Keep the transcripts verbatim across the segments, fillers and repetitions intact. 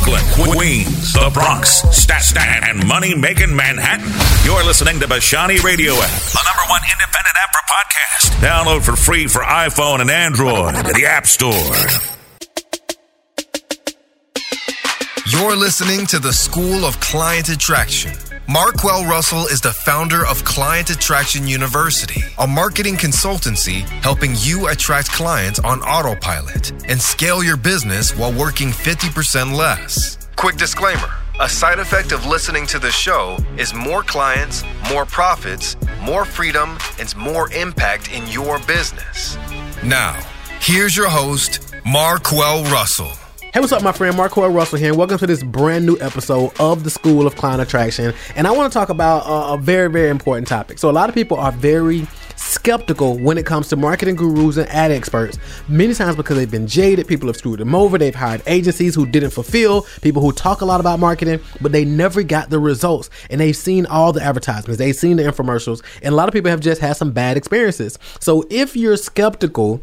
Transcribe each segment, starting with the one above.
Brooklyn, Queens, the Bronx, Staten, and money-making Manhattan. You're listening to Bashani Radio App, the number one independent app for podcasts. Download for free for iPhone and Android at the App Store. You're listening to the School of Client Attraction. Marquel Russell is the founder of Client Attraction University, a marketing consultancy helping you attract clients on autopilot and scale your business while working fifty percent less. Quick disclaimer, a side effect of listening to the show is more clients, more profits, more freedom, and more impact in your business. Now, here's your host, Marquel Russell. Hey, what's up, my friend? Marquel Russell here, and welcome to this brand new episode of the School of Client Attraction. And I want to talk about uh, a very, very important topic. So a lot of people are very skeptical when it comes to marketing gurus and ad experts, many times because they've been jaded. People have screwed them over. They've hired agencies who didn't fulfill, people who talk a lot about marketing, but they never got the results. And they've seen all the advertisements, they've seen the infomercials, and a lot of people have just had some bad experiences. So if you're skeptical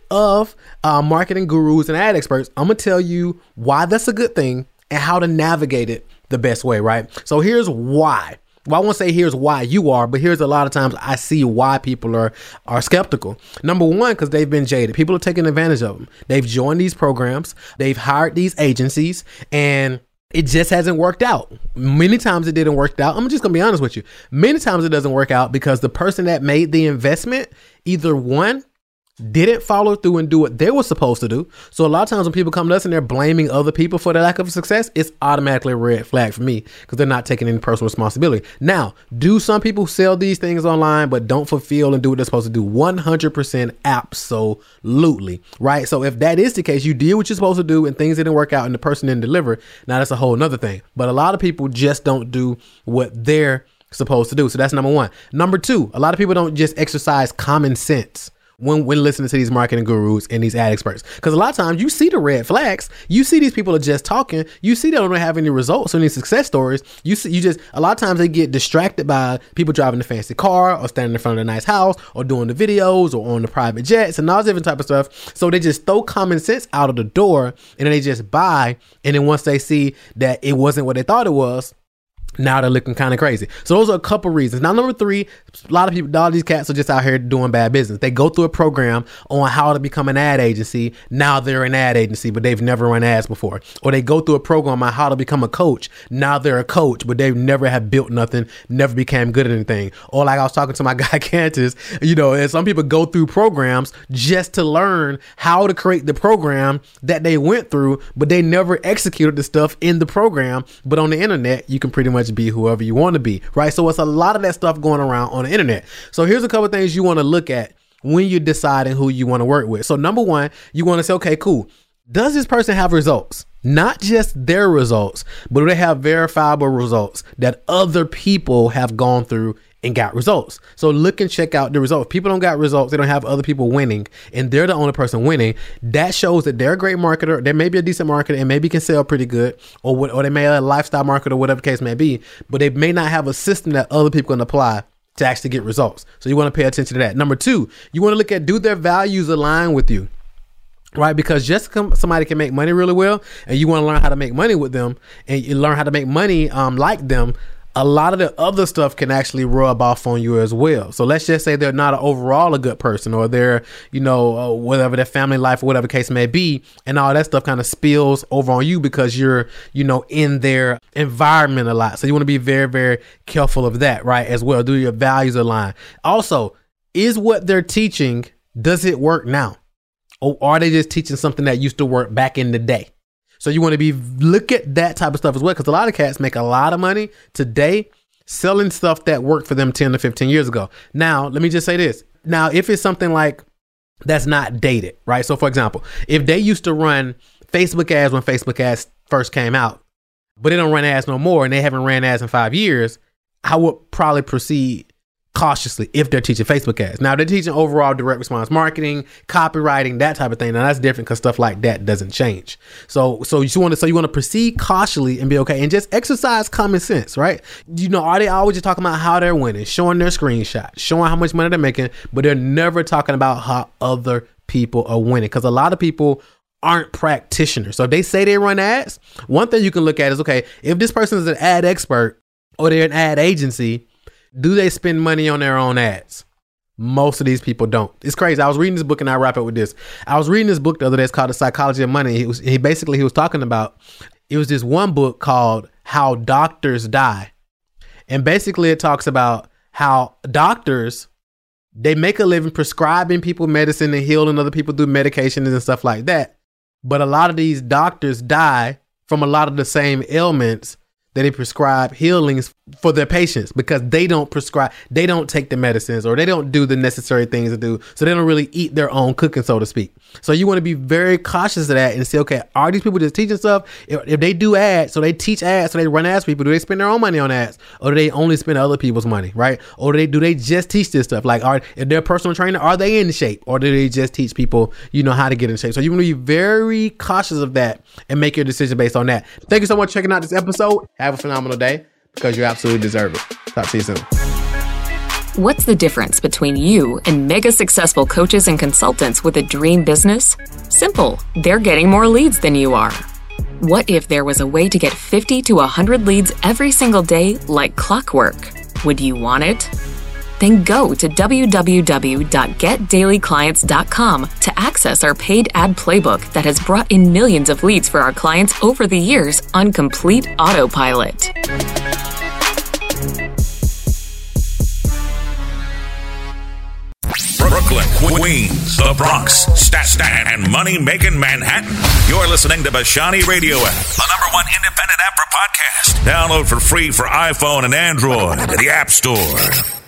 of uh, marketing gurus and ad experts, I'm gonna tell you why that's a good thing and how to navigate it the best way, right? So here's why. Well, I won't say here's why you are, but here's a lot of times I see why people are are skeptical. Number one, because they've been jaded. People are taking advantage of them. They've joined these programs, they've hired these agencies, and it just hasn't worked out. Many times it didn't work out. I'm just gonna be honest with you. Many times it doesn't work out because the person that made the investment either one, didn't follow through and do what they were supposed to do. So a lot of times when people come to us and they're blaming other people for their lack of success, it's automatically a red flag for me because they're not taking any personal responsibility. Now, do some people sell these things online but don't fulfill and do what they're supposed to do? one hundred percent absolutely, right? So if that is the case, you did what you're supposed to do and things didn't work out and the person didn't deliver, now that's a whole nother thing. But a lot of people just don't do what they're supposed to do. So that's number one. Number two, a lot of people don't just exercise common sense when when listening to these marketing gurus and these ad experts. Because a lot of times you see the red flags, you see these people are just talking, you see they don't have any results or any success stories. You see, you just, a lot of times they get distracted by people driving the fancy car or standing in front of a nice house or doing the videos or on the private jets and all this different type of stuff. So they just throw common sense out of the door and then they just buy. And then once they see that it wasn't what they thought it was, now they're looking kind of crazy. So those are a couple reasons. Now, number three, a lot of people, all these cats are just out here doing bad business. They go through a program on how to become an ad agency. Now they're an ad agency, but they've never run ads before. Or they go through a program on how to become a coach. Now they're a coach, but they've never have built nothing, never became good at anything. Or like I was talking to my guy, Cantus, you know, and some people go through programs just to learn how to create the program that they went through, but they never executed the stuff in the program. But on the internet, you can pretty much be whoever you want to be, right? So it's a lot of that stuff going around on the internet. So here's a couple of things you want to look at when you're deciding who you want to work with. So number one, you want to say, okay, cool. Does this person have results? Not just their results, but do they have verifiable results that other people have gone through and got results? So look and check out the results. If people don't got results, they don't have other people winning, and they're the only person winning. That shows that they're a great marketer. They may be a decent marketer and maybe can sell pretty good, or what, or they may be a lifestyle marketer, whatever the case may be, but they may not have a system that other people can apply to actually get results. So you want to pay attention to that. Number two, you want to look at, do their values align with you? Right? Because just come, somebody can make money really well and you want to learn how to make money with them and you learn how to make money um, like them, a lot of the other stuff can actually rub off on you as well. So let's just say they're not a, overall a good person, or they're, you know, uh, whatever their family life or whatever case may be, and all that stuff kind of spills over on you because you're, you know, in their environment a lot. So you want to be very, very careful of that, right? As well. Do your values align? Also, is what they're teaching, does it work now? Or are they just teaching something that used to work back in the day? So you want to be, look at that type of stuff as well, because a lot of cats make a lot of money today selling stuff that worked for them ten to fifteen years ago. Now, let me just say this. Now, if it's something like that's not dated, right? So for example, if they used to run Facebook ads when Facebook ads first came out, but they don't run ads no more and they haven't ran ads in five years, I would probably proceed cautiously if they're teaching Facebook ads. Now, they're teaching overall direct response marketing, copywriting, that type of thing. Now, that's different because stuff like that doesn't change. So, so you want to, so you want to proceed cautiously and be okay, and just exercise common sense, right? You know, are they always just talking about how they're winning, showing their screenshots, showing how much money they're making, but they're never talking about how other people are winning? Because a lot of people aren't practitioners. So if they say they run ads, one thing you can look at is, okay, if this person is an ad expert or they're an ad agency, do they spend money on their own ads? Most of these people don't. It's crazy. I was reading this book, and I wrap up with this. I was reading this book the other day. It's called The Psychology of Money. He was, he basically, he was talking about, it was this one book called How Doctors Die. And basically it talks about how doctors, they make a living prescribing people medicine and healing other people through medications and stuff like that. But a lot of these doctors die from a lot of the same ailments that they prescribe healings for their patients, because they don't prescribe, they don't take the medicines, or they don't do the necessary things to do. So they don't really eat their own cooking, so to speak. So you want to be very cautious of that and say, okay, are these people just teaching stuff? If, if they do ads, so they teach ads, so they run ads for people, do they spend their own money on ads, or do they only spend other people's money, right? Or do they, do they just teach this stuff? Like, are, if they're a personal trainer, are they in shape, or do they just teach people, you know, how to get in shape? So you want to be very cautious of that and make your decision based on that. Thank you so much for checking out this episode. Have a phenomenal day, because you absolutely deserve it. Talk to you soon. What's the difference between you and mega successful coaches and consultants with a dream business? Simple. They're getting more leads than you are. What if there was a way to get fifty to one hundred leads every single day like clockwork? Would you want it? Then go to w w w dot get daily clients dot com to access our paid ad playbook that has brought in millions of leads for our clients over the years on complete autopilot. Brooklyn, Queens, the Bronx, Staten, and money-making Manhattan. You're listening to Bashani Radio App, the number one independent app for podcasts. Download for free for iPhone and Android at the App Store.